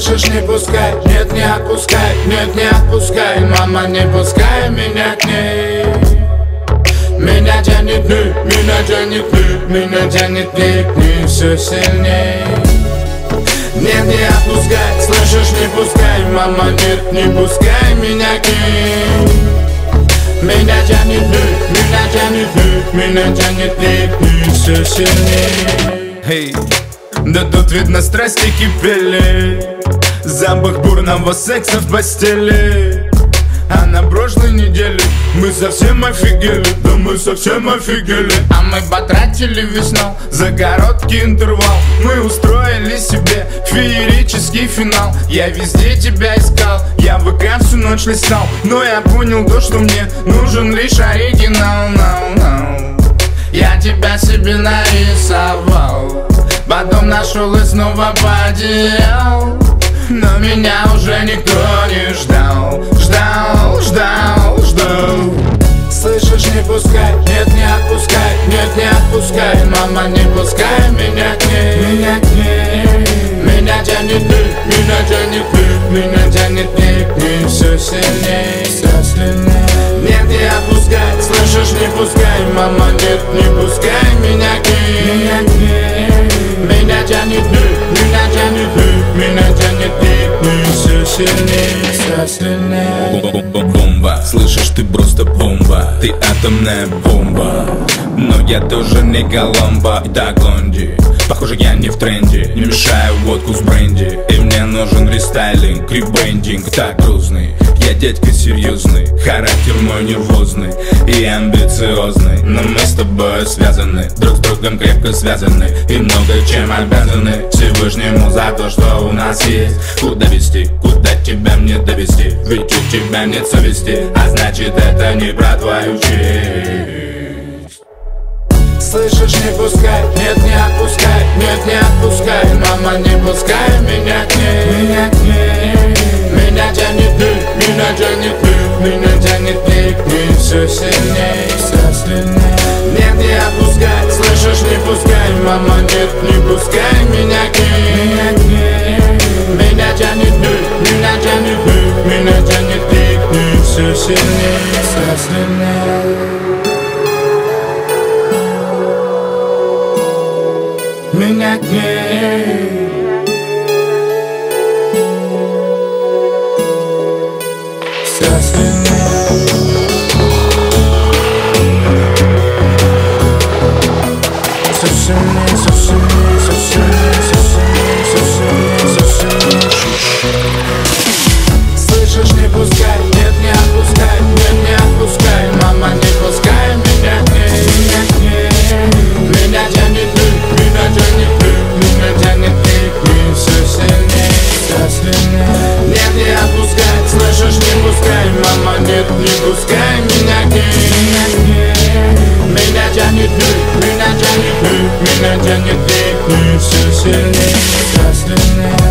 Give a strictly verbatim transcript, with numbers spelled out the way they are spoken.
Слышишь, не пускай, нет, не отпускай, нет, не отпускай, мама, не пускай меня к ней. Меня тянет к ней, меня тянет к ней, меня тянет к ней, к ней все сильней. Нет, не отпускай, слышишь, не пускай, мама, нет, не пускай меня к ней. Меня тянет к ней, меня тянет к ней, меня тянет к ней, к ней все сильней. Hey. Да тут видно страсти кипели, запах бурного секса в постели. А на прошлой неделе мы совсем офигели, да мы совсем офигели. А мы потратили весну за короткий интервал. Мы устроили себе феерический финал. Я везде тебя искал, я в ВК всю ночь листал, но я понял то, что мне нужен лишь оригинал. no, no. Я тебя себе нарисовал, потом нашел и снова потерял. Но меня уже никто не ждал, ждал, ждал, ждал. Слышишь, не пускай, нет, не отпускай, нет, не отпускай, мама, не пускай меня к ней, меня к ней. Меня тянет к ней, меня тянет к ней, меня тянет к ней, к ней все сильней, все сильней. Нет, не отпускай, слышишь, не пускай, мама, нет, не пускай меня к ней, меня к ней. Меня тянет к ней, меня тянет к ней, меня тянет к ней, к ней все сильней, все сильней. Бомба, слышишь, ты просто бомба, ты атомная бомба. Но я тоже не Коломбо, так Лонди. Похоже, я не в тренде, не мешаю водку с бренди. И мне нужен рестайлинг, ребрендинг, так грустный. Я дядька серьезный, характер мой нервозный и амбициозный. Но мы с тобой связаны, друг с другом крепко связаны, и много чем обязаны Всевышнему за то, что у нас есть. Куда вести, куда тебя мне довести? Ведь у тебя нет совести, а значит это не про твою честь. Слышишь, не пускай, нет, не отпускай, нет, не отпускай, мама, не пускай меня к ней, меня к ней. Меня тянет к ней, меня тянет к ней, меня тянет к ней, к ней все сильней, все сильней. Нет, не отпускай, слышишь, не пускай, мама, нет, не пускай меня к ней, меня к ней. Меня тянет к ней, меня тянет к ней, меня тянет к ней, к ней все сильней, все сильней. Меня к ней. Все сильней. Все сильней, все сильней, все сильней, все сильней, все сильней, все сильней. Слышишь, не пускай, нет, не отпускай, нет, не отпускай, мама, не пускай меня к ней, меня к ней. Меня тянет к ней, меня тянет к ней, меня тянет к ней, к ней все сильней, все сильней. Нет, не отпускай, слышишь, не пускай, мама, нет, не пускай меня к ней, меня к ней. Меня тянет к ней, меня тянет к ней, меня тянет к ней, к ней все сильней, все сильней.